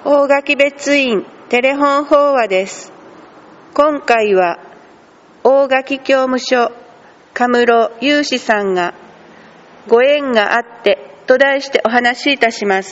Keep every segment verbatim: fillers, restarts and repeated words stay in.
大垣別院テレフォン法話です。今回は大垣教務所神室雄志さんがご縁があってと題してお話しいたします。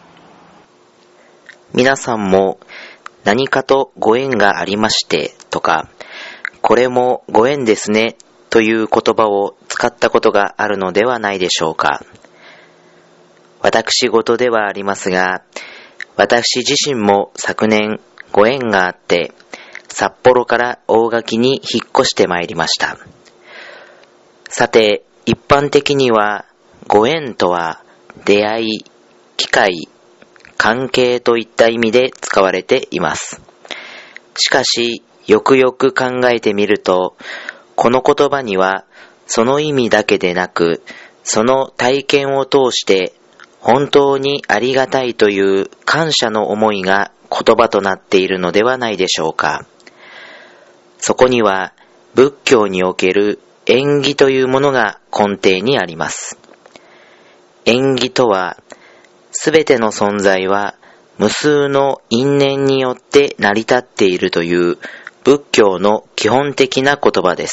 皆さんも何かとご縁がありましてとか、これもご縁ですねという言葉を使ったことがあるのではないでしょうか。私事ではありますが、私自身も昨年ご縁があって札幌から大垣に引っ越してまいりました。さて、一般的にはご縁とは出会い、機会、関係といった意味で使われています。しかし、よくよく考えてみると、この言葉にはその意味だけでなく、その体験を通して本当にありがたいという感謝の思いが言葉となっているのではないでしょうか。そこには仏教における縁起というものが根底にあります。縁起とは、すべての存在は無数の因縁によって成り立っているという仏教の基本的な言葉です。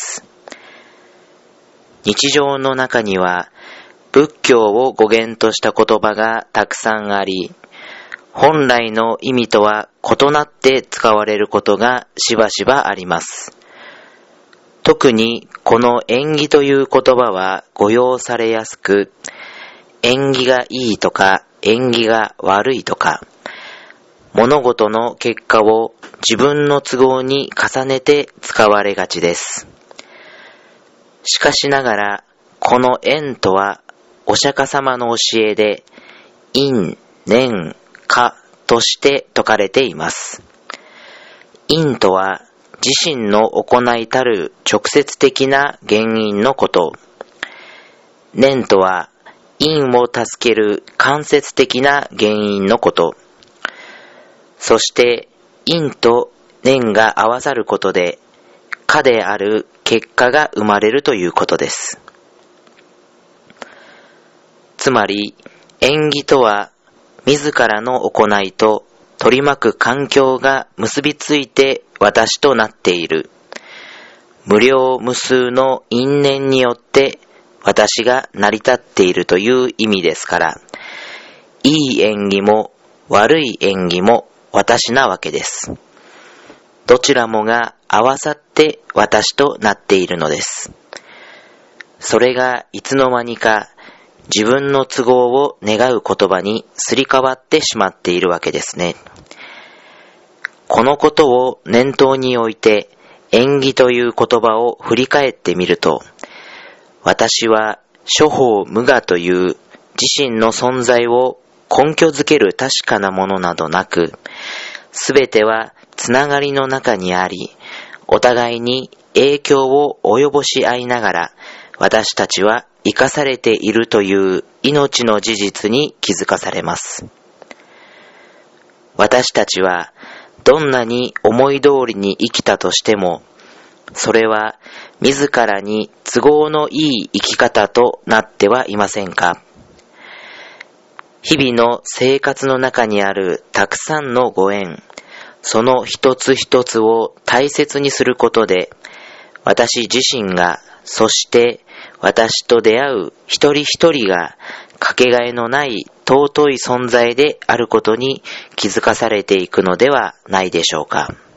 日常の中には仏教を語源とした言葉がたくさんあり、本来の意味とは異なって使われることがしばしばあります。特にこの縁起という言葉は誤用されやすく、縁起がいいとか縁起が悪いとか、物事の結果を自分の都合に重ねて使われがちです。しかしながら、この縁とはお釈迦様の教えで因、縁、果として説かれています。因とは自身の行いたる直接的な原因のこと。縁とは因を助ける間接的な原因のこと。そして因と縁が合わさることで果である結果が生まれるということです。つまり、縁起とは、自らの行いと取り巻く環境が結びついて私となっている。無量無数の因縁によって私が成り立っているという意味ですから、いい縁起も悪い縁起も私なわけです。どちらもが合わさって私となっているのです。それがいつの間にか、自分の都合を願う言葉にすり替わってしまっているわけですね。このことを念頭に置いて縁起という言葉を振り返ってみると、私は諸法無我という自身の存在を根拠づける確かなものなどなく、すべてはつながりの中にあり、お互いに影響を及ぼし合いながら私たちは生かされているという命の事実に気づかされます。私たちはどんなに思い通りに生きたとしても、それは自らに都合のいい生き方となってはいませんか？日々の生活の中にあるたくさんのご縁、その一つ一つを大切にすることで、私自身が、そして私と出会う一人一人がかけがえのない尊い存在であることに気づかされていくのではないでしょうか。